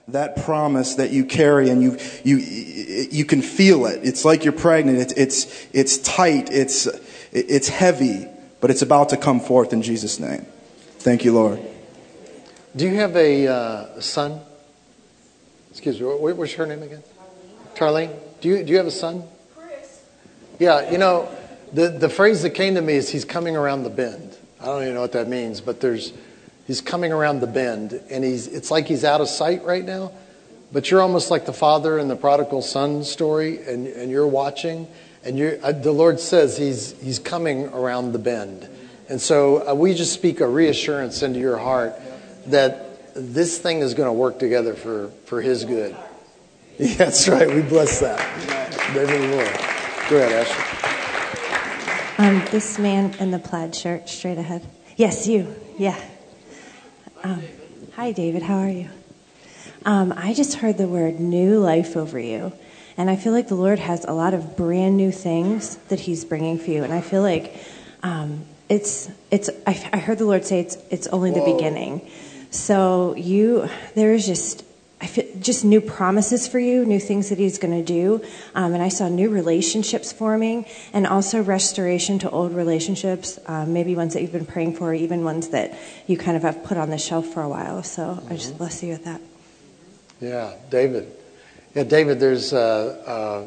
that promise that you carry, and you can feel it. It's like you're pregnant. It's tight. It's heavy, but it's about to come forth in Jesus' name. Thank you, Lord. Do you have a son? Excuse me. What's her name again? Tarlene. Do you have a son? Chris. Yeah. You know, the phrase that came to me is he's coming around the bend. I don't even know what that means, but he's coming around the bend, and it's like he's out of sight right now. But you're almost like the father in the prodigal son story, and you're watching, and the Lord says he's coming around the bend. And so we just speak a reassurance into your heart that this thing is going to work together for his good. Yeah, that's right. We bless that. Amen. Lord. Go ahead, Ashley. This man in the plaid shirt, straight ahead. Yes, you. Yeah. Hi, David. How are you? I just heard the word new life over you. And I feel like the Lord has a lot of brand new things that he's bringing for you. And I feel like I heard the Lord say it's only the beginning. So there's just new promises for you, new things that he's going to do. And I saw new relationships forming, and also restoration to old relationships, maybe ones that you've been praying for, or even ones that you kind of have put on the shelf for a while. So I just bless you with that. Yeah, David. Yeah, David, there's a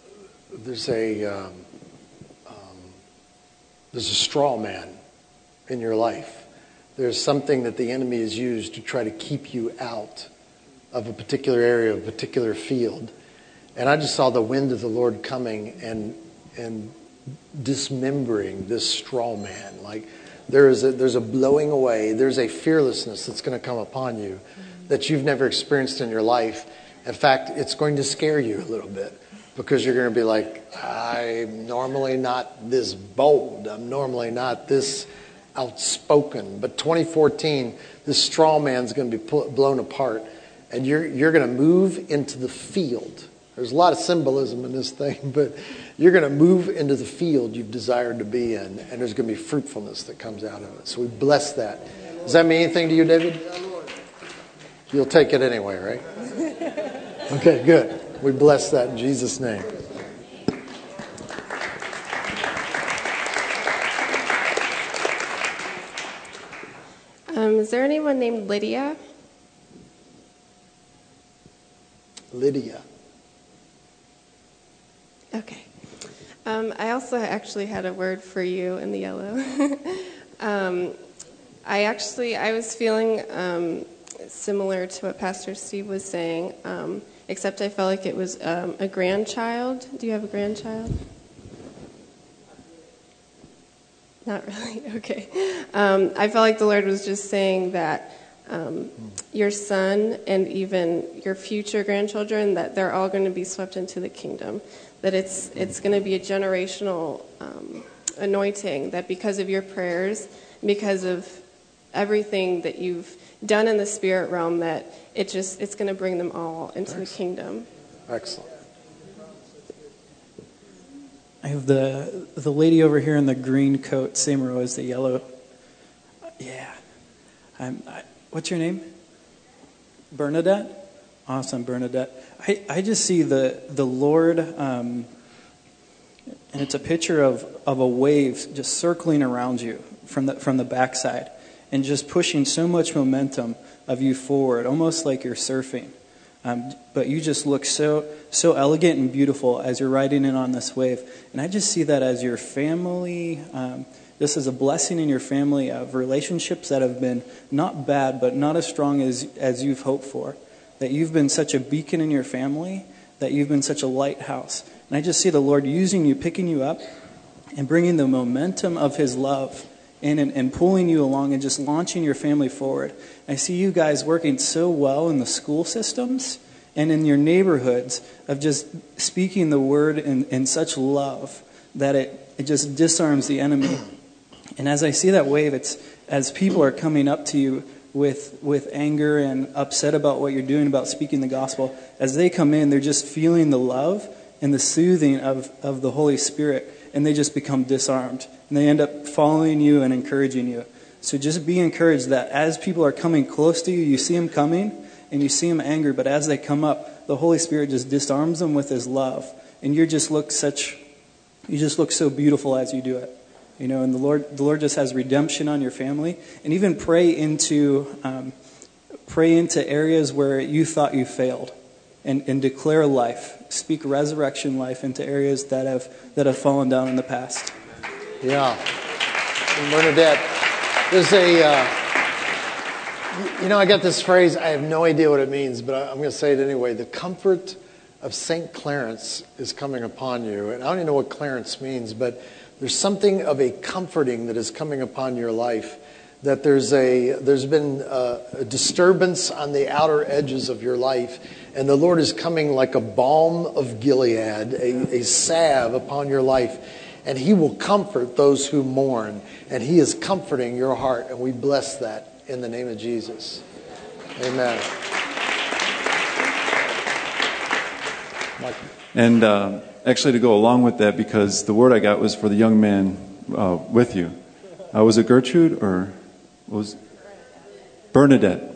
straw man in your life. There's something that the enemy has used to try to keep you out of a particular area, a particular field. And I just saw the wind of the Lord coming and dismembering this straw man. Like there's a blowing away, there's a fearlessness that's going to come upon you that you've never experienced in your life. In fact, it's going to scare you a little bit, because you're going to be like, I'm normally not this bold. I'm normally not this outspoken. But 2014, this straw man's going to be blown apart, and you're going to move into the field. There's a lot of symbolism in this thing, but you're going to move into the field you've desired to be in, and there's going to be fruitfulness that comes out of it. So we bless that. Does that mean anything to you, David? You'll take it anyway, right? Okay, good. We bless that in Jesus' name. Is there anyone named Lydia? Lydia. Okay. I also actually had a word for you in the yellow. I was feeling similar to what Pastor Steve was saying, except I felt like it was a grandchild. Do you have a grandchild? Not really? Okay. I felt like the Lord was just saying that your son and even your future grandchildren, that they're all going to be swept into the kingdom. That it's going to be a generational anointing, that because of your prayers, because of everything that you've done in the spirit realm, that it's going to bring them all into the kingdom. Excellent. I have the lady over here in the green coat, same row as the yellow. Yeah. What's your name? Bernadette? Awesome, Bernadette. I just see the Lord, and it's a picture of a wave just circling around you from the backside, and just pushing so much momentum of you forward, almost like you're surfing. But you just look so elegant and beautiful as you're riding in on this wave. And I just see that as your family. This is a blessing in your family of relationships that have been not bad, but not as strong as you've hoped for. That you've been such a beacon in your family, that you've been such a lighthouse. And I just see the Lord using you, picking you up, and bringing the momentum of His love in and pulling you along and just launching your family forward. I see you guys working so well in the school systems and in your neighborhoods of just speaking the word in such love that it just disarms the enemy. And as I see that wave, it's as people are coming up to you with anger and upset about what you're doing, about speaking the gospel, as they come in, they're just feeling the love and the soothing of the Holy Spirit, and they just become disarmed. And they end up following you and encouraging you. So just be encouraged that as people are coming close to you, you see them coming, and you see them angry, but as they come up, the Holy Spirit just disarms them with His love. And you just look so beautiful as you do it. And the Lord just has redemption on your family. And even pray into areas where you thought you failed. And declare life. Speak resurrection life into areas that have fallen down in the past. Yeah. And Bernadette, there's I got this phrase, I have no idea what it means, but I'm going to say it anyway. The comfort of St. Clarence is coming upon you. And I don't even know what Clarence means, but there's something of a comforting that is coming upon your life. That there's been a disturbance on the outer edges of your life, and the Lord is coming like a balm of Gilead, a salve upon your life, and He will comfort those who mourn, and He is comforting your heart, and we bless that in the name of Jesus. Amen. Michael. And actually, to go along with that, because the word I got was for the young man with you. Was it Gertrude or? Was Bernadette.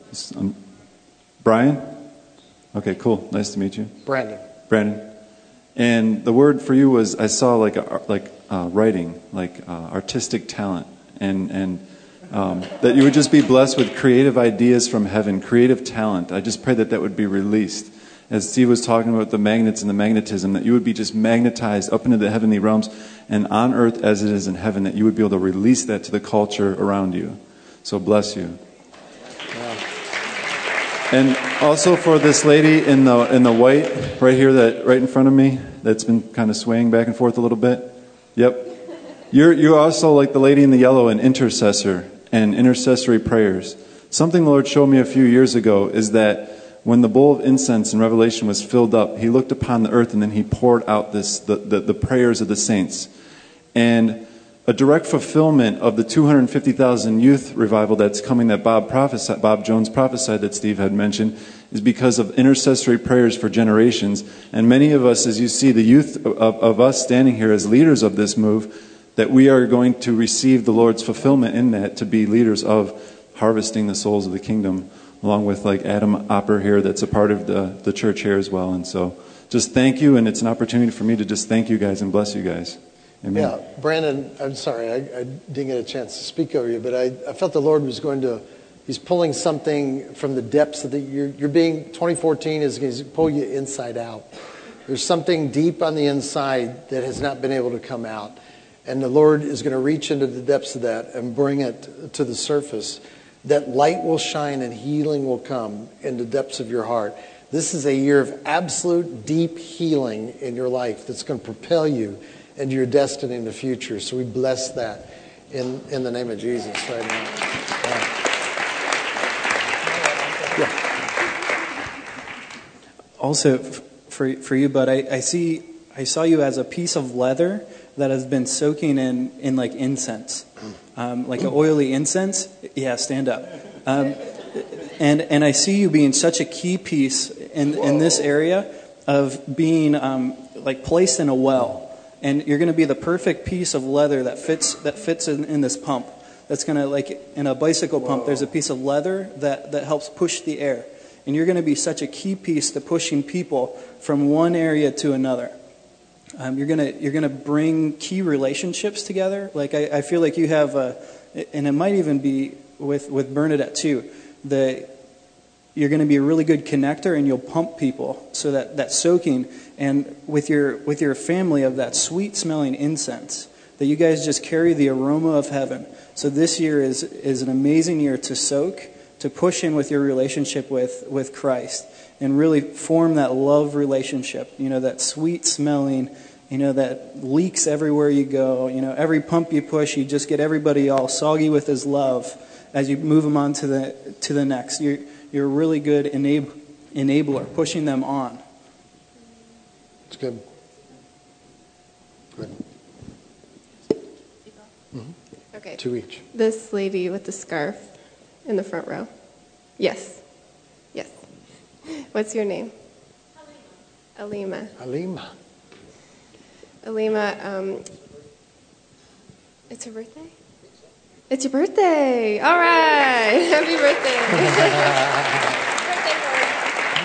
Brian? Okay, cool. Nice to meet you. Brandon. And the word for you was, I saw writing, artistic talent, and that you would just be blessed with creative ideas from heaven, creative talent. I just pray that would be released. As Steve was talking about the magnets and the magnetism, that you would be just magnetized up into the heavenly realms, and on earth as it is in heaven, that you would be able to release that to the culture around you. So bless you. Yeah. And also for this lady in the white right here, that right in front of me, that's been kind of swaying back and forth a little bit. Yep. You're also like the lady in the yellow, an intercessor and intercessory prayers. Something the Lord showed me a few years ago is that when the bowl of incense in Revelation was filled up, He looked upon the earth and then He poured out the prayers of the saints. And a direct fulfillment of the 250,000 youth revival that's coming that Bob Jones prophesied that Steve had mentioned is because of intercessory prayers for generations. And many of us, as you see the youth of us standing here as leaders of this move, that we are going to receive the Lord's fulfillment in that to be leaders of harvesting the souls of the kingdom, along with like Adam Opper here that's a part of the church here as well. And so just thank you, and it's an opportunity for me to just thank you guys and bless you guys. Amen. Yeah, Brandon, I'm sorry, I didn't get a chance to speak over you, but I felt the Lord was He's pulling something from the depths of you're being, 2014 is going to pull you inside out. There's something deep on the inside that has not been able to come out. And the Lord is going to reach into the depths of that and bring it to the surface. That light will shine and healing will come in the depths of your heart. This is a year of absolute deep healing in your life that's going to propel you into your destiny in the future. So we bless that in the name of Jesus right now. Yeah. Also, for you, Bud, I saw you as a piece of leather that has been soaking in like incense, like an oily incense. Yeah, stand up. And I see you being such a key piece in this area of being like placed in a well. And you're going to be the perfect piece of leather that fits in this pump. That's going to, like in a bicycle pump, there's a piece of leather that helps push the air. And you're going to be such a key piece to pushing people from one area to another. You're going to bring key relationships together. Like I feel like you have, and it might even be with Bernadette too, you're going to be a really good connector, and you'll pump people so that soaking, and with your family of that sweet smelling incense, that you guys just carry the aroma of heaven. So this year is an amazing year to soak, to push in with your relationship with Christ, and really form that love relationship, that sweet smelling, that leaks everywhere you go. Every pump you push, you just get everybody all soggy with His love as you move them on to the next. You're a really good enabler, pushing them on. It's good. Good. Mm-hmm. Okay. 2 each. This lady with the scarf in the front row. Yes. Yes. What's your name? Alima. Alima, it's her birthday? It's your birthday. All right. Happy birthday.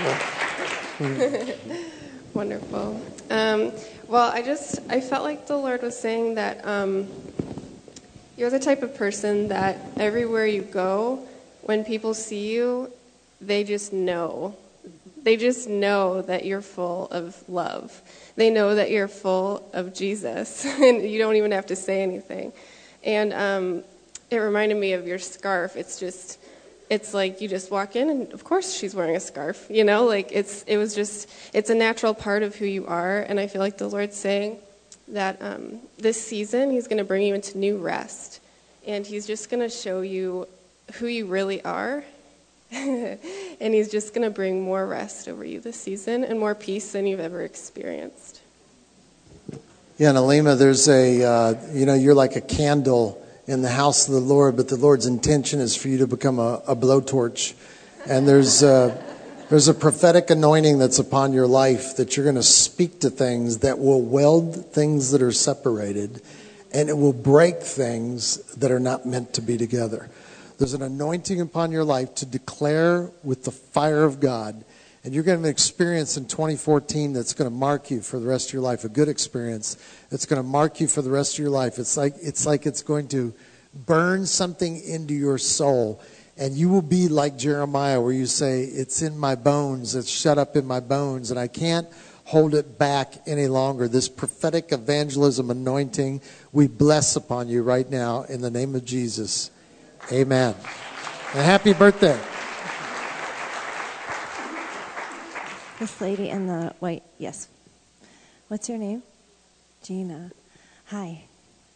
Wonderful. Well, I felt like the Lord was saying that you're the type of person that everywhere you go, when people see you, they just know. They just know that you're full of love. They know that you're full of Jesus, and you don't even have to say anything. And it reminded me of your scarf. It's like you just walk in, and of course she's wearing a scarf. You know, like it's a natural part of who you are. And I feel like the Lord's saying that this season He's going to bring you into new rest, and He's just going to show you who you really are. And He's just going to bring more rest over you this season and more peace than you've ever experienced. Yeah, and Alima, there's you're like a candle in the house of the Lord, but the Lord's intention is for you to become a blowtorch. And there's a prophetic anointing that's upon your life that you're going to speak to things that will weld things that are separated, and it will break things that are not meant to be together. There's an anointing upon your life to declare with the fire of God. And you're going to have an experience in 2014 that's going to mark you for the rest of your life, a good experience that's going to mark you for the rest of your life. It's like it's going to burn something into your soul. And you will be like Jeremiah, where you say, it's in my bones, it's shut up in my bones, and I can't hold it back any longer. This prophetic evangelism anointing, we bless upon you right now in the name of Jesus. Amen. And happy birthday. This lady in the white, yes. What's your name? Gina. Hi.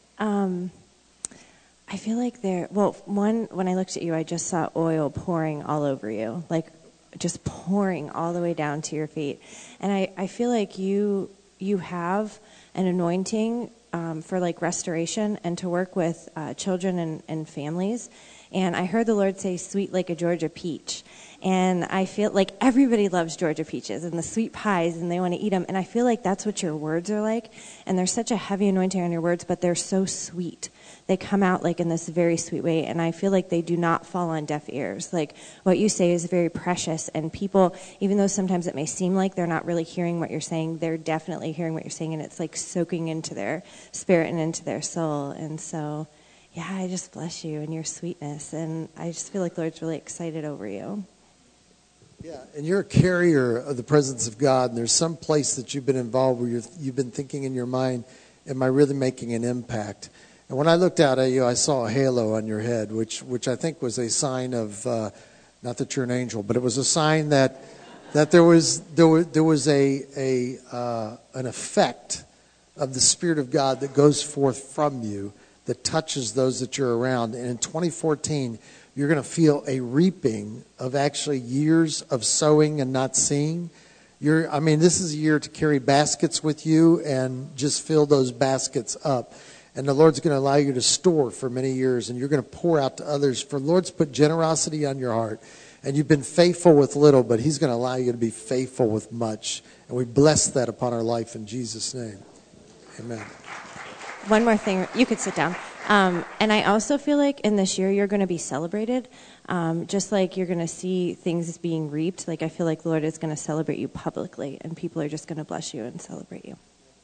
I feel like when I looked at you, I just saw oil pouring all over you, like just pouring all the way down to your feet. And I feel like you have an anointing for like restoration and to work with children and families. And I heard the Lord say, sweet like a Georgia peach. And I feel like everybody loves Georgia peaches and the sweet pies, and they want to eat them. And I feel like that's what your words are like. And there's such a heavy anointing on your words, but they're so sweet. They come out like in this very sweet way. And I feel like they do not fall on deaf ears. Like what you say is very precious. And people, even though sometimes it may seem like they're not really hearing what you're saying, they're definitely hearing what you're saying. And it's like soaking into their spirit and into their soul. And so, yeah, I just bless you and your sweetness. And I just feel like the Lord's really excited over you. Yeah, and you're a carrier of the presence of God, and there's some place that you've been involved where you've been thinking in your mind, am I really making an impact? And when I looked out at you, I saw a halo on your head, which I think was a sign of, not that you're an angel, but it was a sign that there was an effect of the Spirit of God that goes forth from you that touches those that you're around. And in 2014, you're going to feel a reaping of actually years of sowing and not seeing. This is a year to carry baskets with you and just fill those baskets up. And the Lord's going to allow you to store for many years, and you're going to pour out to others. For the Lord's put generosity on your heart. And you've been faithful with little, but He's going to allow you to be faithful with much. And we bless that upon our life in Jesus' name. Amen. One more thing. You could sit down. And I also feel like in this year you're going to be celebrated, just like you're going to see things being reaped. Like I feel like the Lord is going to celebrate you publicly, and people are just going to bless you and celebrate you.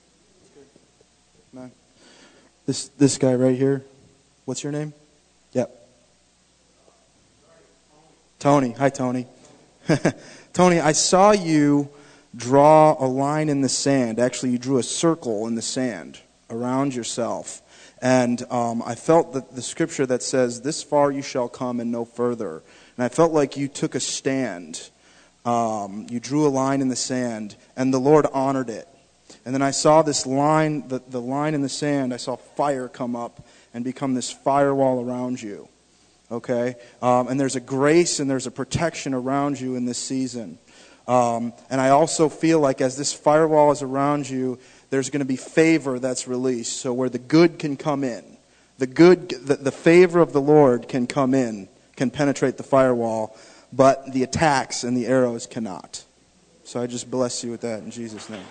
Man. This guy right here, what's your name? Yep. Tony. Hi, Tony. Tony, I saw you draw a line in the sand. Actually, you drew a circle in the sand around yourself. And I felt that the scripture that says, this far you shall come and no further. And I felt like you took a stand. You drew a line in the sand, and the Lord honored it. And then I saw this line, the line in the sand, I saw fire come up and become this firewall around you. Okay? And there's a grace and there's a protection around you in this season. And I also feel like as this firewall is around you, there's going to be favor that's released. So where the good can come in, the favor of the Lord can come in, can penetrate the firewall, but the attacks and the arrows cannot. So I just bless you with that in Jesus' name.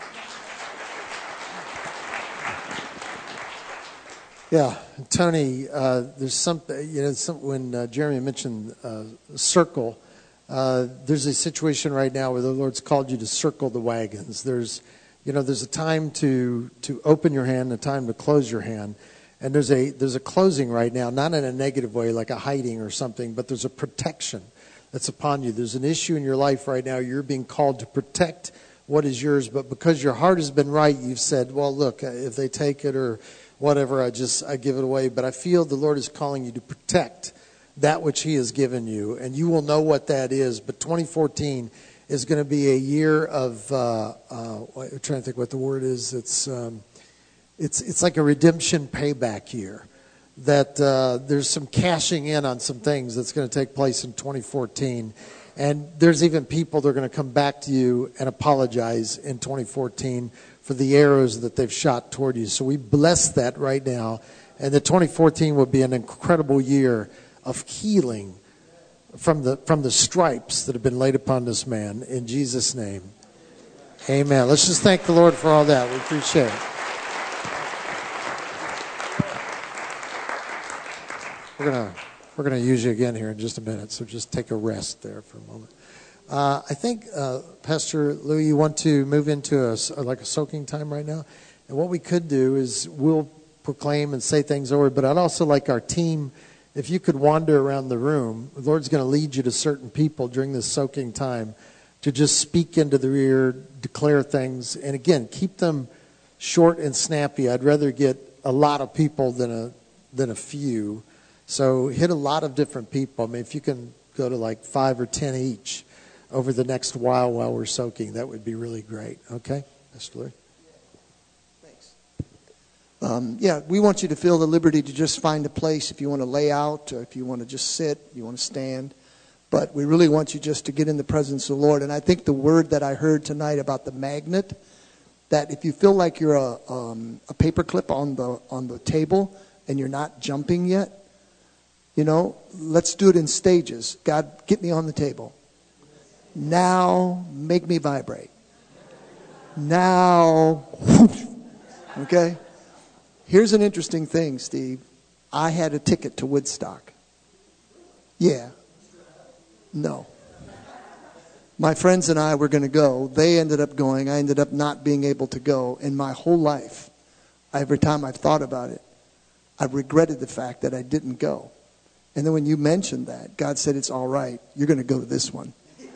Yeah, Tony, there's something, when Jeremy mentioned circle, There's a situation right now where the Lord's called you to circle the wagons. There's a time to open your hand, a time to close your hand. And there's a closing right now, not in a negative way, like a hiding or something, but there's a protection that's upon you. There's an issue in your life right now. You're being called to protect what is yours, but because your heart has been right, you've said, well, look, if they take it or whatever, I give it away. But I feel the Lord is calling you to protect that which He has given you, and you will know what that is. But 2014 is going to be a year of, I'm trying to think what the word is. It's like a redemption payback year. That there's some cashing in on some things that's going to take place in 2014. And there's even people that are going to come back to you and apologize in 2014 for the arrows that they've shot toward you. So we bless that right now. And that 2014 will be an incredible year of healing from the stripes that have been laid upon this man. In Jesus' name, amen. Let's just thank the Lord for all that. We appreciate it. We're gonna use you again here in just a minute, so just take a rest there for a moment. I think, Pastor Louis, you want to move into a soaking time right now? And what we could do is we'll proclaim and say things over, but I'd also like our team, if you could wander around the room. The Lord's going to lead you to certain people during this soaking time to just speak into their ear, declare things, and again, keep them short and snappy. I'd rather get a lot of people than a few. So hit a lot of different people. I mean, if you can go to like 5 or 10 each over the next while we're soaking, that would be really great. Okay, Pastor Louis? Thanks. We want you to feel the liberty to just find a place if you want to lay out, or if you want to just sit, you want to stand. But we really want you just to get in the presence of the Lord. And I think the word that I heard tonight about the magnet, that if you feel like you're a paper clip on the table and you're not jumping yet, let's do it in stages. God, get me on the table. Now, make me vibrate. Now, okay? Here's an interesting thing, Steve. I had a ticket to Woodstock. Yeah. No. My friends and I were going to go. They ended up going. I ended up not being able to go. In my whole life, every time I've thought about it, I've regretted the fact that I didn't go. And then when you mentioned that, God said, it's all right. You're going to go to this one.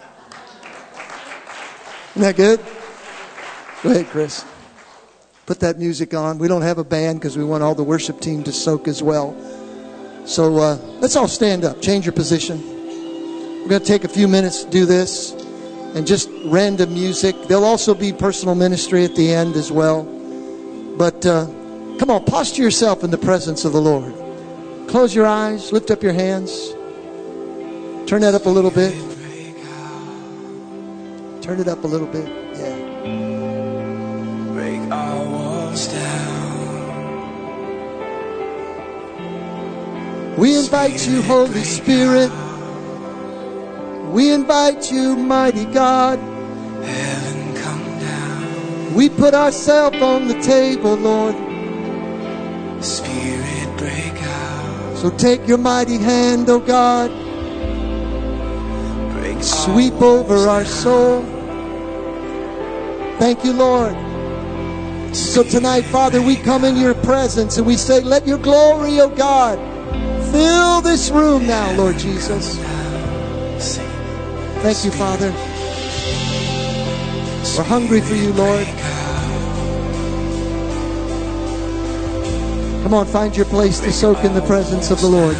Isn't that good? Go ahead, Chris. Put that music on. We don't have a band because we want all the worship team to soak as well. So let's all stand up. Change your position. We're going to take a few minutes to do this. And just random music. There'll also be personal ministry at the end as well. But come on, posture yourself in the presence of the Lord. Close your eyes. Lift up your hands. Turn that up a little bit. Turn it up a little bit. Yeah. Break our walls down. We invite you, Holy Spirit. We invite you, mighty God. Heaven come down. We put ourselves on the table, Lord. Spirit break out. So take your mighty hand, oh God. Break Sweep over our soul. Thank you, Lord. So tonight, Father, we come in your presence and we say, let your glory, oh God, fill this room now, Lord Jesus. Thank you, Father. We're hungry for you, Lord. Come on, find your place to soak in the presence of the Lord.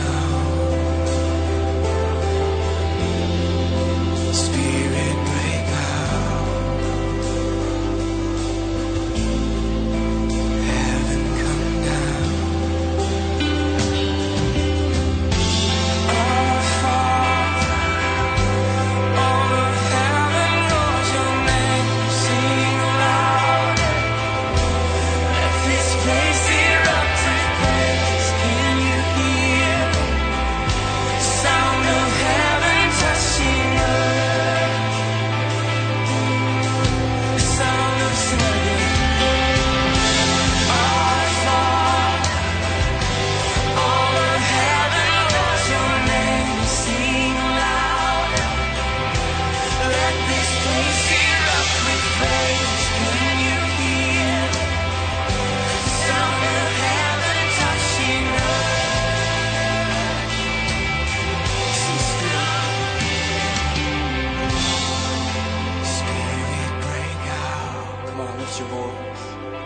lift your voice.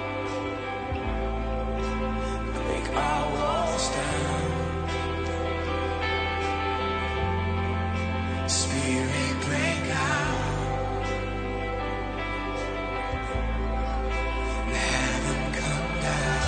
Break our walls down. Spirit, break out. And heaven come down.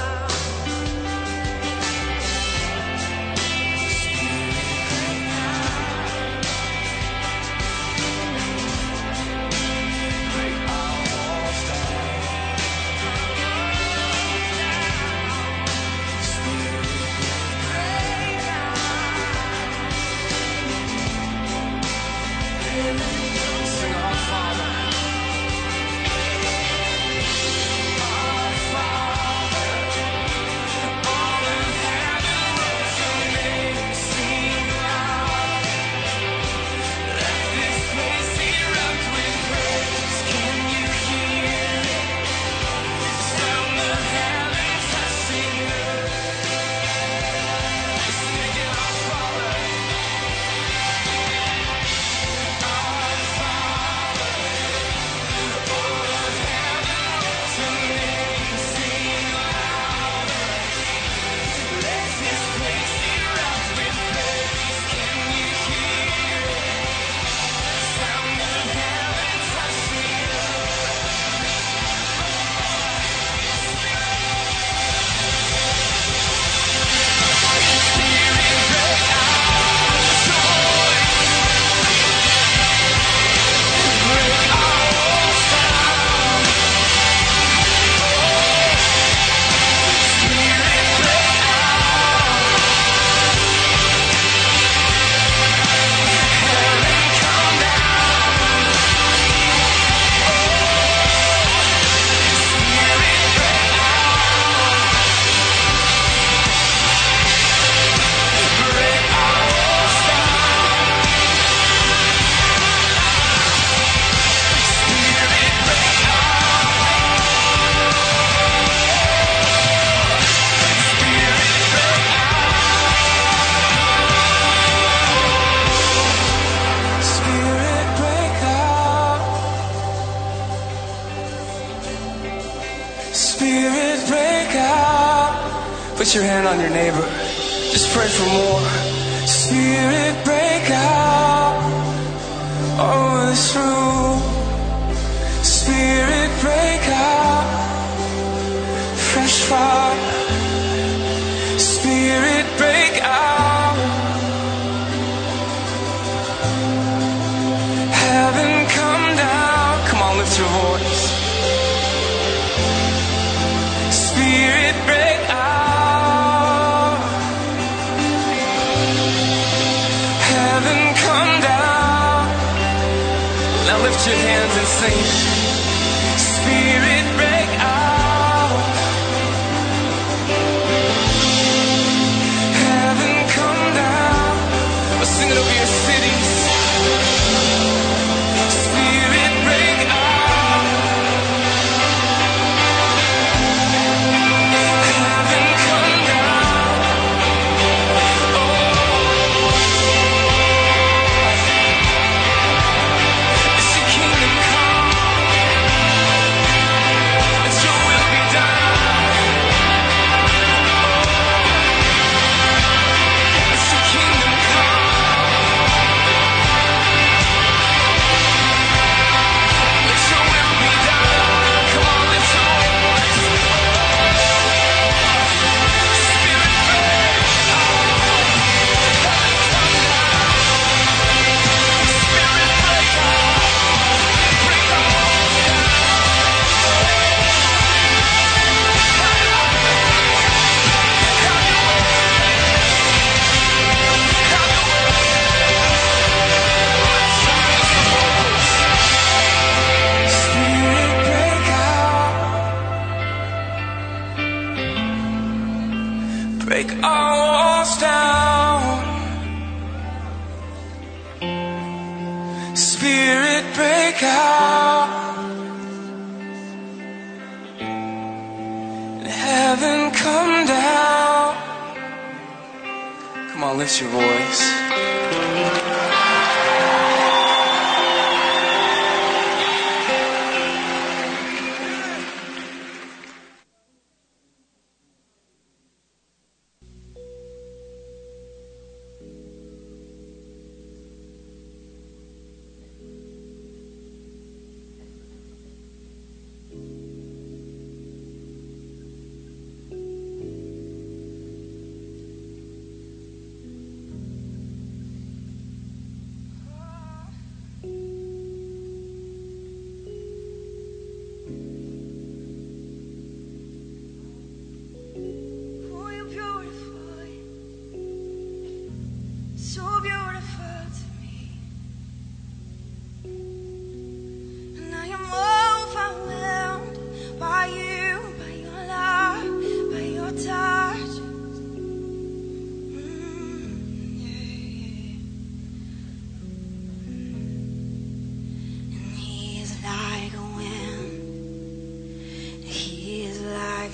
Spirit, break out. Put your hand on your neighbor. Just pray for more. Spirit, break out over this room. Spirit, break out. Fresh fire. Spirit, break out. Heaven come down. Come on, lift your voice. Spirit, break out. Heaven come down. Now lift your hands and sing. Spirit, break out. Heaven come down. Let's sing it over your cities. Spirit, break out. Heaven come down. It's your kingdom come. It's your will be done. It's your kingdom come. It's your will be done. Come on, lift your voice. Spirit, break out. Heaven come down. Spirit, break out. Break our walls down. Spirit, break out. Break our walls down. Spirit, break out. And heaven come down. Come on, lift your voice.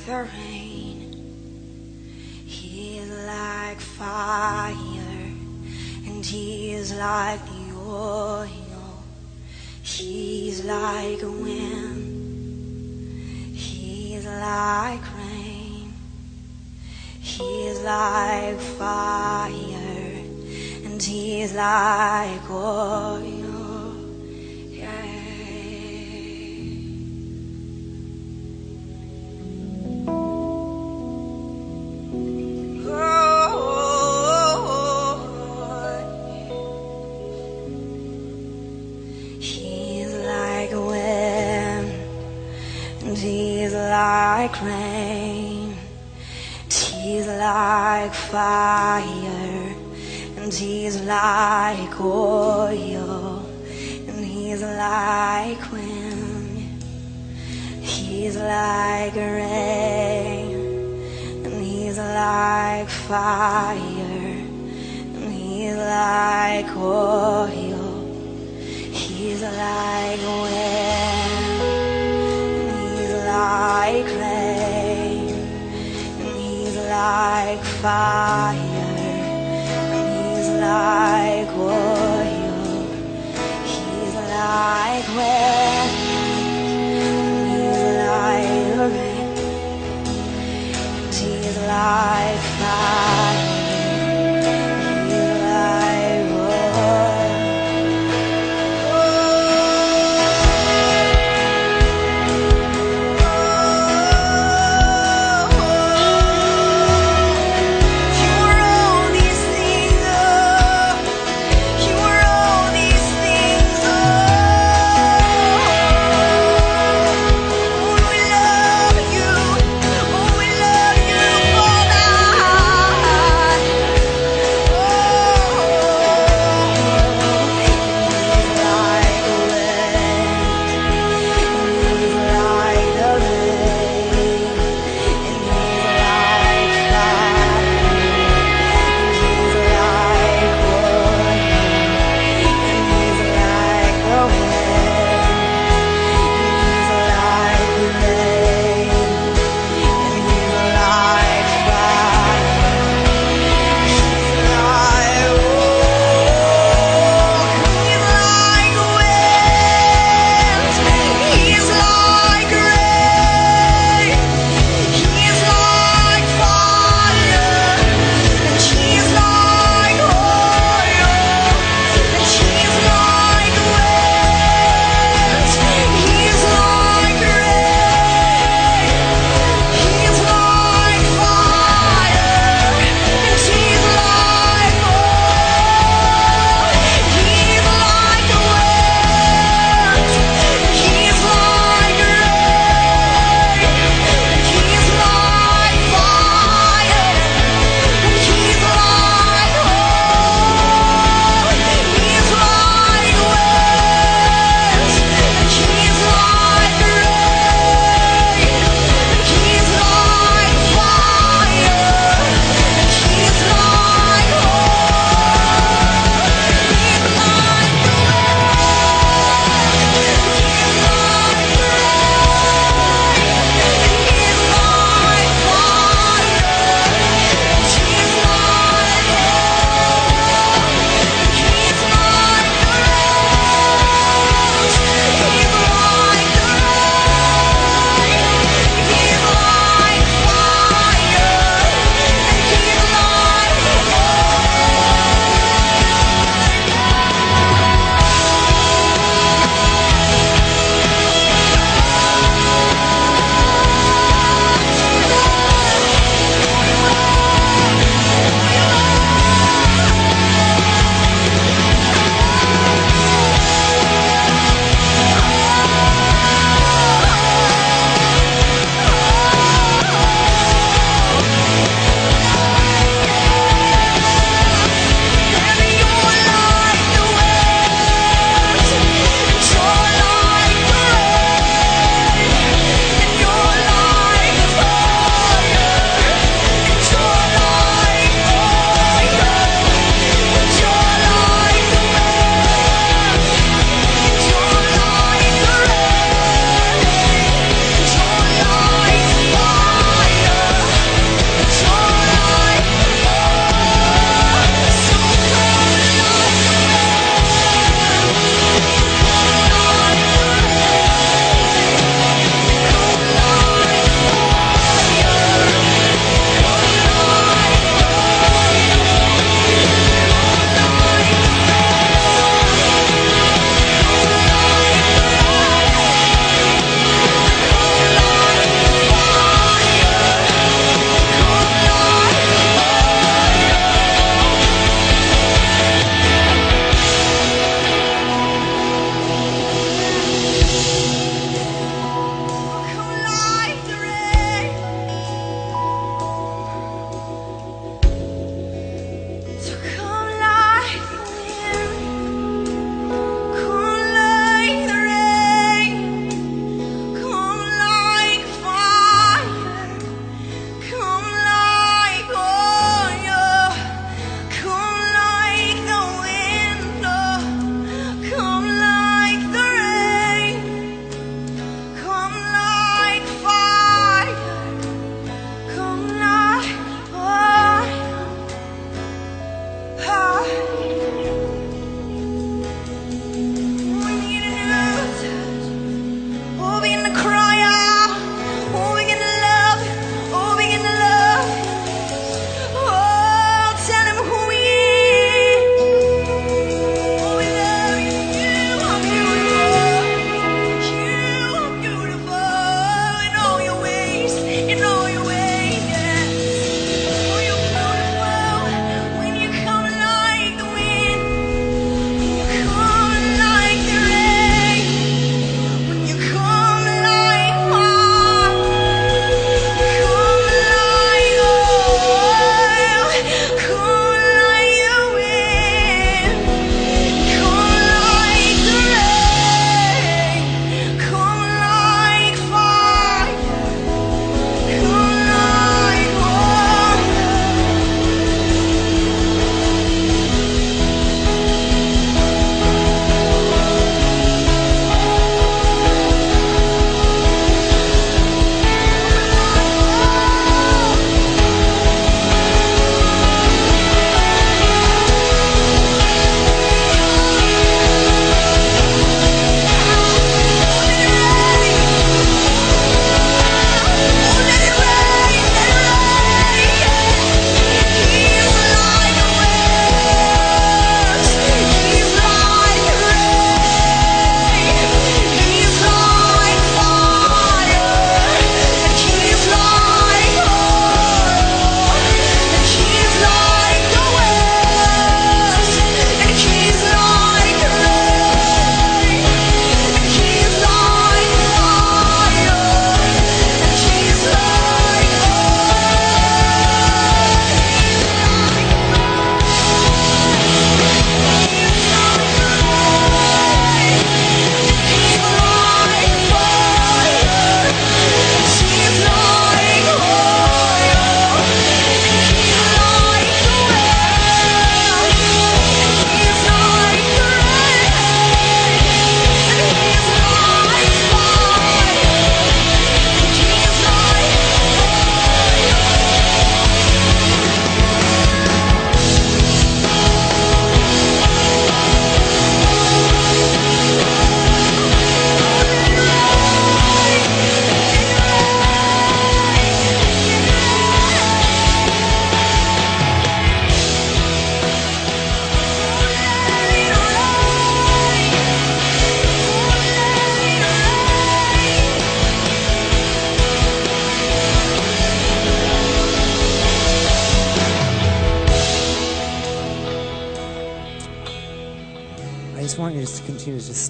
the rain. He is like fire, and he is like the oil. He's like a wind. He's like rain. He's like fire, and he's like oil. Like rain, he's like fire, and he's like oil, and he's like wind. He's like rain, and he's like fire, and he's like oil. He's like wind, like rain, and he's like fire, and he's like oil. He's like wind, and he's like rain, and he's like fire, and he's like oil.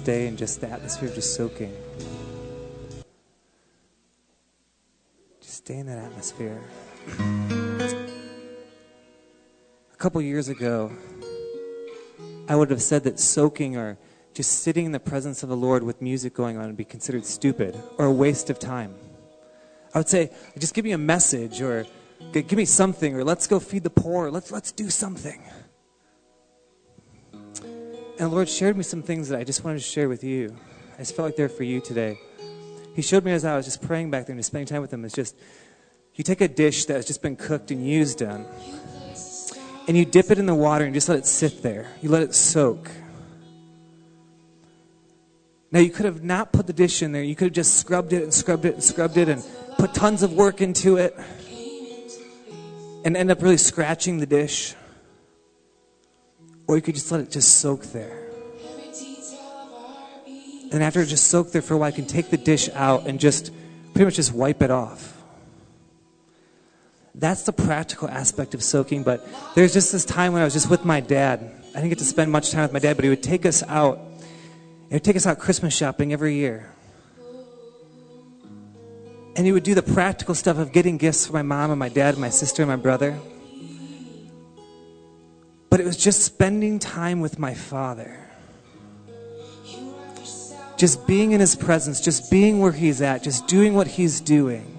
stay in just the atmosphere of just soaking. Just stay in that atmosphere. A couple years ago, I would have said that soaking or just sitting in the presence of the Lord with music going on would be considered stupid or a waste of time. I would say, just give me a message, or give me something, or let's go feed the poor, let's do something. And the Lord shared me some things that I just wanted to share with you. I just felt like they're for you today. He showed me as I was just praying back there and just spending time with him, it's just, you take a dish that has just been cooked and used on, and you dip it in the water and just let it sit there. You let it soak. Now, you could have not put the dish in there. You could have just scrubbed it and scrubbed it and scrubbed it and put tons of work into it and end up really scratching the dish. Or you could just let it just soak there. And after it just soaked there for a while, you can take the dish out and just pretty much just wipe it off. That's the practical aspect of soaking. But there's just this time when I was just with my dad. I didn't get to spend much time with my dad, but he would take us out. He would take us out Christmas shopping every year. And he would do the practical stuff of getting gifts for my mom and my dad and my sister and my brother. But it was just spending time with my Father. Just being in his presence, just being where he's at, just doing what he's doing.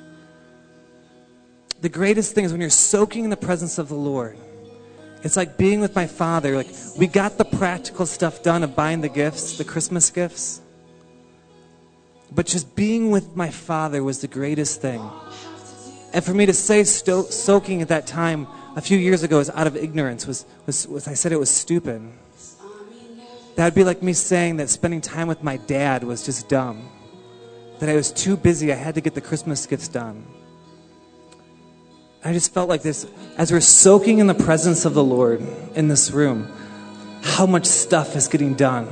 The greatest thing is when you're soaking in the presence of the Lord. It's like being with my Father. Like, we got the practical stuff done of buying the gifts, the Christmas gifts. But just being with my Father was the greatest thing. And for me to say soaking at that time a few years ago was out of ignorance, was I said it was stupid. That would be like me saying that spending time with my dad was just dumb. That I was too busy, I had to get the Christmas gifts done. I just felt like this, as we're soaking in the presence of the Lord in this room, how much stuff is getting done.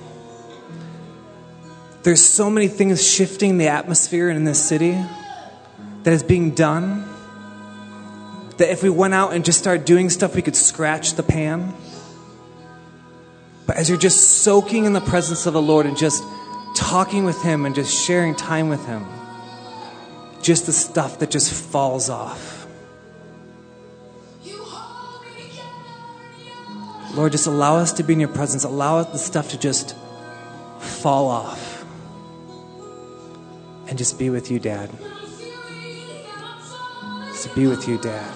There's so many things shifting the atmosphere in this city that is being done, that if we went out and just started doing stuff, we could scratch the pan. But as you're just soaking in the presence of the Lord and just talking with him and just sharing time with him, just the stuff that just falls off. Lord, just allow us to be in your presence. Allow the stuff to just fall off. And just be with you, Dad. Just be with you, Dad.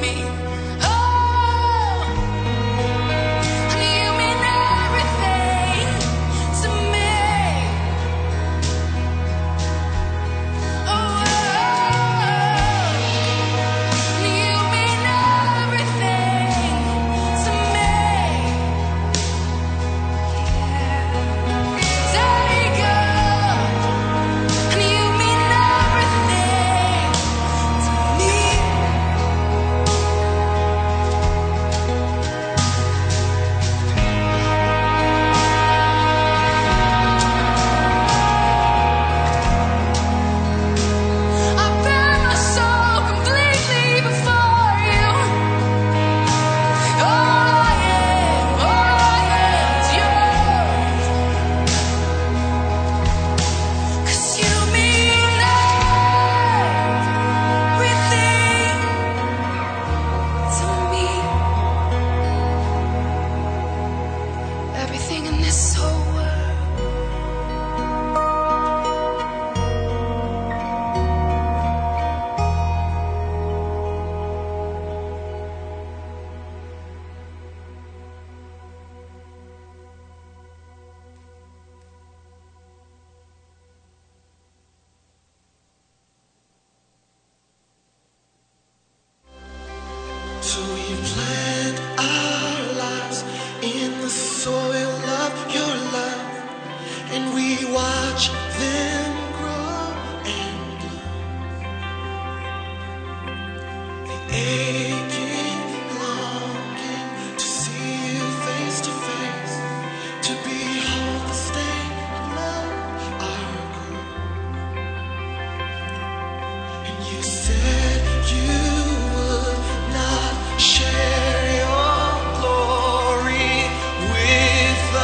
Everything So we plant our lives in the soil of your love, and we watch them grow and bloom. The aching, longing to see you face to face, to behold the stain of our groom. And you said you would not share your glory with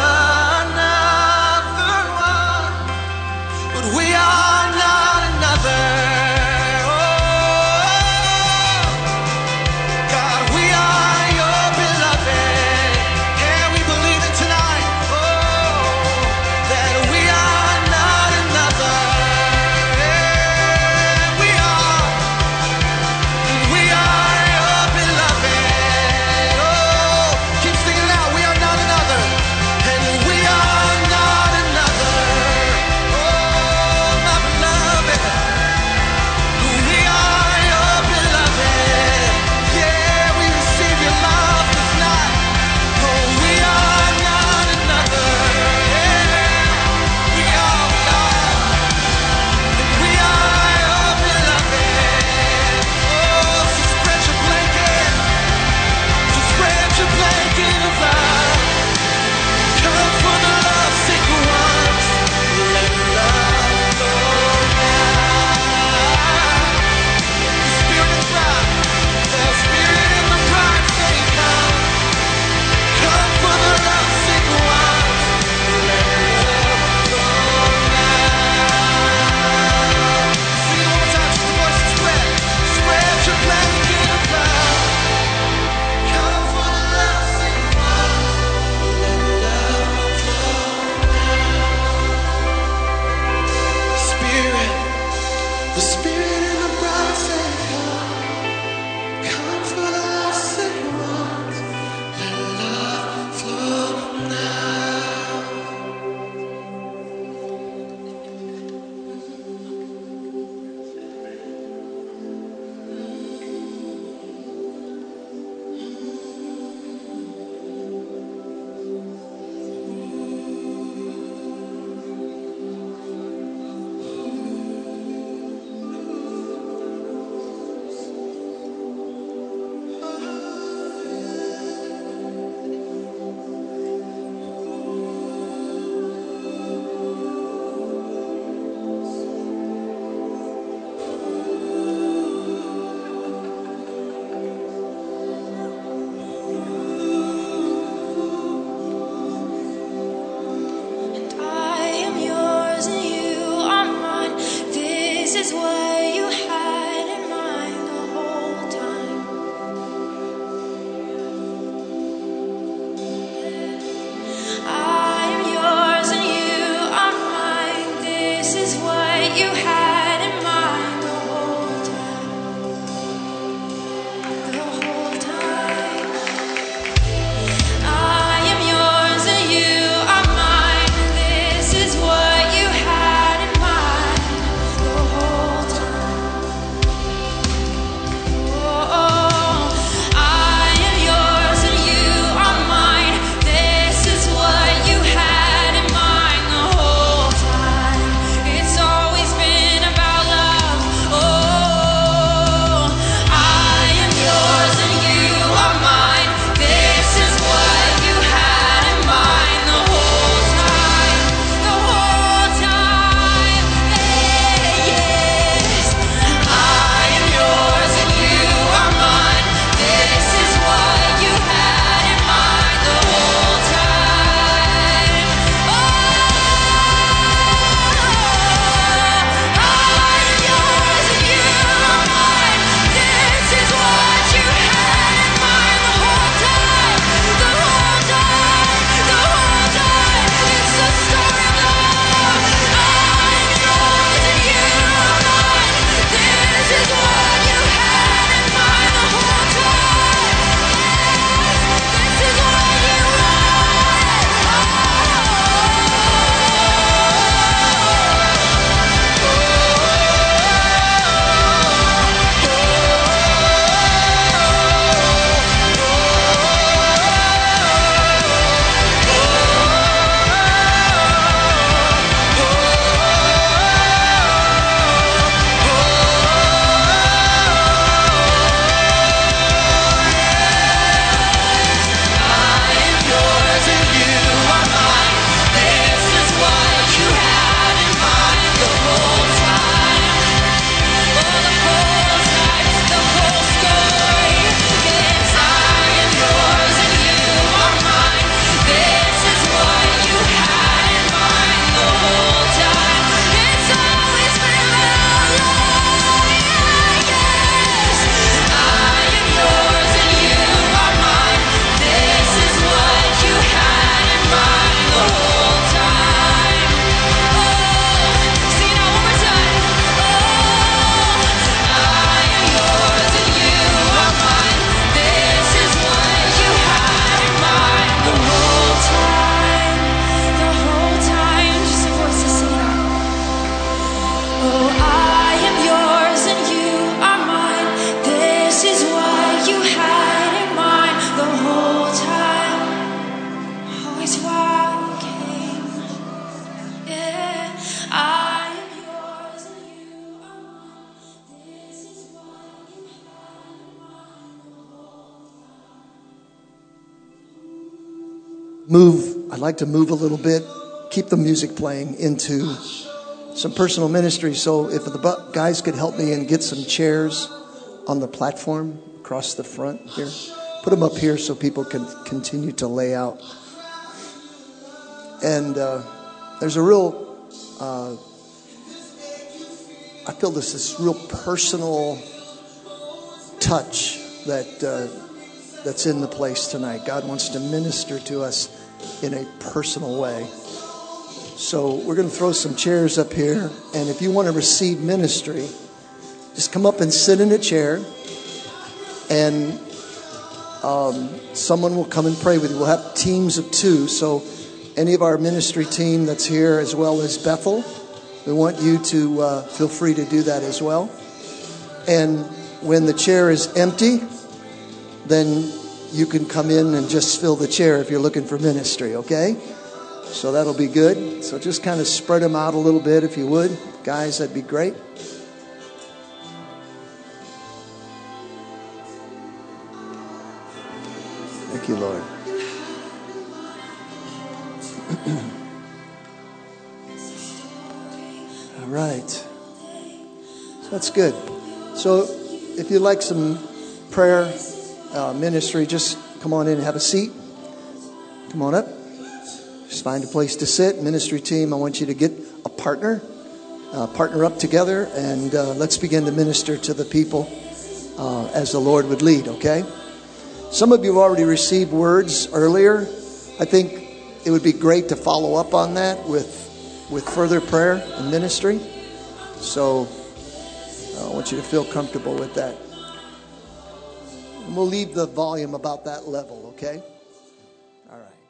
I'd like to move a little bit, keep the music playing, into some personal ministry. So if the guys could help me and get some chairs on the platform across the front here. Put them up here so people can continue to lay out. And there's a real, I feel this real personal touch that's in the place tonight. God wants to minister to us in a personal way. So we're going to throw some chairs up here. And if you want to receive ministry, just come up and sit in a chair. And someone will come and pray with you. We'll have teams of 2. So any of our ministry team that's here, as well as Bethel, we want you to feel free to do that as well. And when the chair is empty, then you can come in and just fill the chair if you're looking for ministry, okay? So that'll be good. So just kind of spread them out a little bit if you would. Guys, that'd be great. Thank you, Lord. All right. So that's good. So if you'd like some prayer, ministry, just come on in and have a seat. Come on up. Just find a place to sit. Ministry team, I want you to get a partner up together, and let's begin to minister to the people as the Lord would lead, okay? Some of you have already received words earlier. I think it would be great to follow up on that with further prayer and ministry. So I want you to feel comfortable with that. And we'll leave the volume about that level, okay? All right.